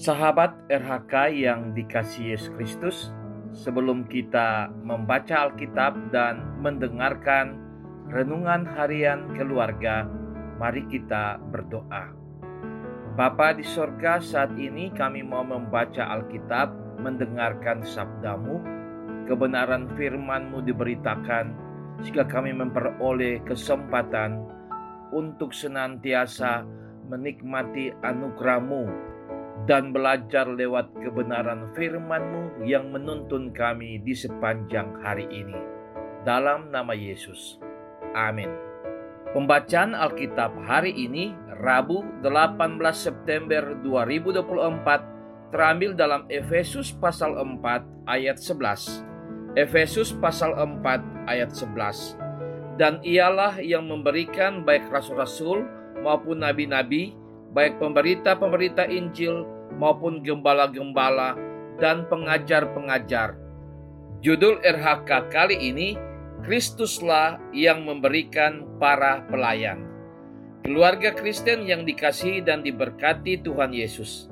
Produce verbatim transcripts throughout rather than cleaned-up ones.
Sahabat R H K yang dikasihi Yesus Kristus, sebelum kita membaca Alkitab dan mendengarkan renungan harian keluarga, mari kita berdoa. Bapa di sorga, saat ini kami mau membaca Alkitab, mendengarkan sabdamu, kebenaran firman-Mu diberitakan, sehingga kami memperoleh kesempatan untuk senantiasa menikmati anugerah-Mu dan belajar lewat kebenaran firman-Mu yang menuntun kami di sepanjang hari ini. Dalam nama Yesus. Amin. Pembacaan Alkitab hari ini, Rabu delapan belas September dua ribu dua puluh empat, terambil dalam Efesus pasal empat ayat sebelas. Efesus pasal empat ayat sebelas. Dan ialah yang memberikan baik rasul-rasul maupun nabi-nabi, baik pemberita-pemberita Injil maupun gembala-gembala dan pengajar-pengajar. Judul R H K kali ini, Kristuslah yang memberikan para pelayan. Keluarga Kristen yang dikasihi dan diberkati Tuhan Yesus.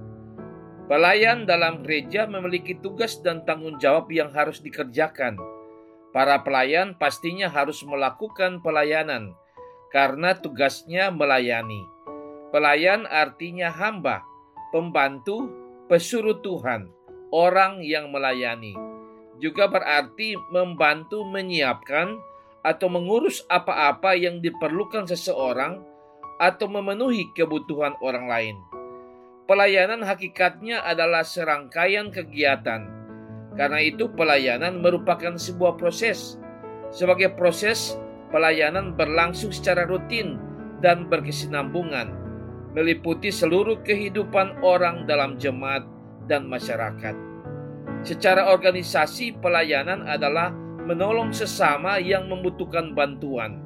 Pelayan dalam gereja memiliki tugas dan tanggung jawab yang harus dikerjakan. Para pelayan pastinya harus melakukan pelayanan karena tugasnya melayani. Pelayan artinya hamba, pembantu, pesuruh Tuhan, orang yang melayani. Juga berarti membantu menyiapkan atau mengurus apa-apa yang diperlukan seseorang atau memenuhi kebutuhan orang lain. Pelayanan hakikatnya adalah serangkaian kegiatan. Karena itu pelayanan merupakan sebuah proses. Sebagai proses, pelayanan berlangsung secara rutin dan berkesinambungan, meliputi seluruh kehidupan orang dalam jemaat dan masyarakat. Secara organisasi, pelayanan adalah menolong sesama yang membutuhkan bantuan.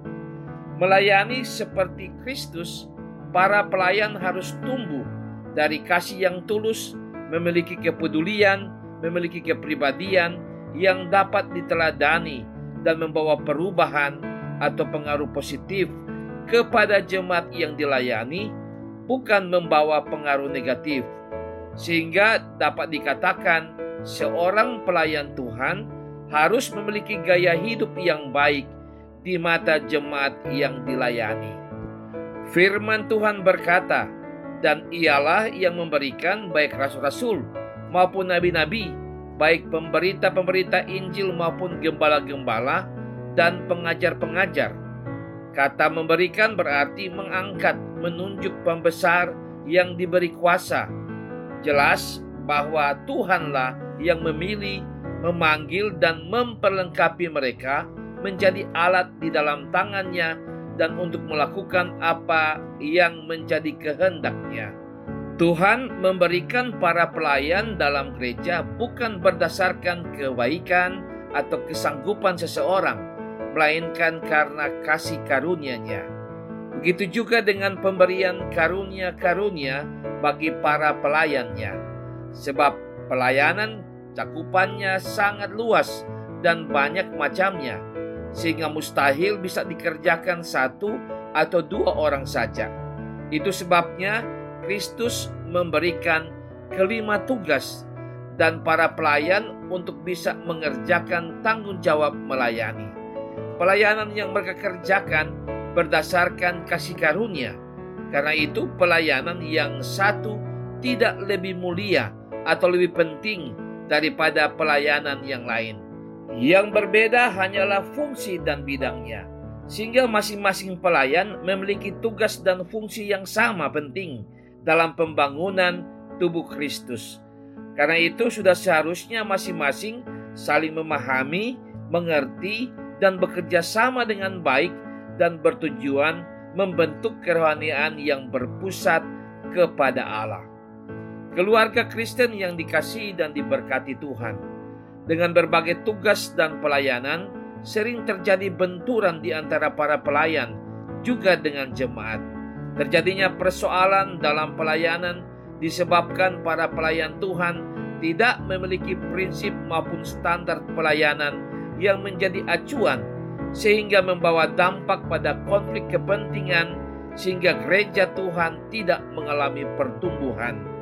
Melayani seperti Kristus, para pelayan harus tumbuh dari kasih yang tulus, memiliki kepedulian, memiliki kepribadian yang dapat diteladani dan membawa perubahan atau pengaruh positif kepada jemaat yang dilayani, bukan membawa pengaruh negatif. Sehingga dapat dikatakan seorang pelayan Tuhan harus memiliki gaya hidup yang baik di mata jemaat yang dilayani. Firman Tuhan berkata, dan ialah yang memberikan baik rasul-rasul maupun nabi-nabi, baik pemberita-pemberita Injil maupun gembala-gembala dan pengajar-pengajar. Kata memberikan berarti mengangkat, menunjuk pembesar yang diberi kuasa. Jelas bahwa Tuhanlah yang memilih, memanggil dan memperlengkapi mereka menjadi alat di dalam tangannya dan untuk melakukan apa yang menjadi kehendaknya. Tuhan memberikan para pelayan dalam gereja bukan berdasarkan kebaikan atau kesanggupan seseorang, melainkan karena kasih karunia-Nya. Begitu juga dengan pemberian karunia-karunia bagi para pelayannya. Sebab pelayanan cakupannya sangat luas dan banyak macamnya, sehingga mustahil bisa dikerjakan satu atau dua orang saja. Itu sebabnya Kristus memberikan kelima tugas dan para pelayan untuk bisa mengerjakan tanggung jawab melayani. Pelayanan yang mereka kerjakan berdasarkan kasih karunia. Karena itu pelayanan yang satu tidak lebih mulia atau lebih penting daripada pelayanan yang lain. Yang berbeda hanyalah fungsi dan bidangnya, sehingga masing-masing pelayan memiliki tugas dan fungsi yang sama penting dalam pembangunan tubuh Kristus. Karena itu sudah seharusnya masing-masing saling memahami, mengerti, dan bekerja sama dengan baik dan bertujuan membentuk kerohanian yang berpusat kepada Allah. Keluarga Kristen yang dikasihi dan diberkati Tuhan, dengan berbagai tugas dan pelayanan, sering terjadi benturan di antara para pelayan, juga dengan jemaat. Terjadinya persoalan dalam pelayanan disebabkan para pelayan Tuhan tidak memiliki prinsip maupun standar pelayanan yang menjadi acuan, sehingga membawa dampak pada konflik kepentingan, sehingga gereja Tuhan tidak mengalami pertumbuhan.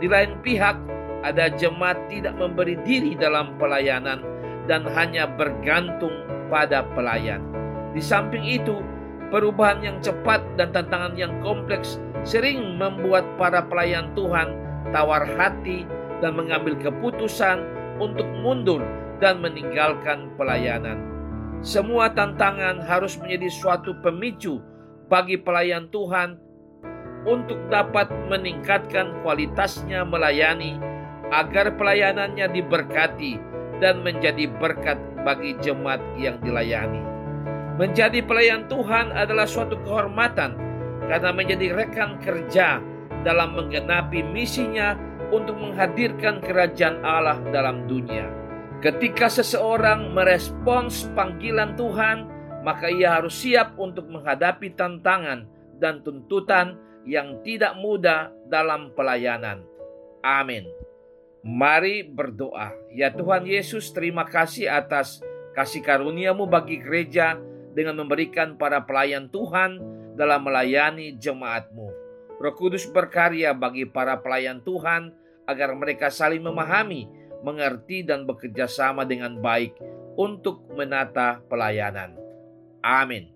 Di lain pihak, ada jemaat tidak memberi diri dalam pelayanan dan hanya bergantung pada pelayan. Di samping itu, perubahan yang cepat dan tantangan yang kompleks sering membuat para pelayan Tuhan tawar hati dan mengambil keputusan untuk mundur dan meninggalkan pelayanan. Semua tantangan harus menjadi suatu pemicu bagi pelayan Tuhan untuk dapat meningkatkan kualitasnya melayani agar pelayanannya diberkati dan menjadi berkat bagi jemaat yang dilayani. Menjadi pelayan Tuhan adalah suatu kehormatan karena menjadi rekan kerja dalam menggenapi misinya untuk menghadirkan kerajaan Allah dalam dunia. Ketika seseorang merespons panggilan Tuhan, maka ia harus siap untuk menghadapi tantangan dan tuntutan yang tidak mudah dalam pelayanan. Amin. Mari berdoa. Ya Tuhan Yesus, terima kasih atas kasih karunia-Mu bagi gereja dengan memberikan para pelayan Tuhan dalam melayani jemaat-Mu. Roh Kudus berkarya bagi para pelayan Tuhan agar mereka saling memahami, mengerti dan bekerja sama dengan baik untuk menata pelayanan. Amin.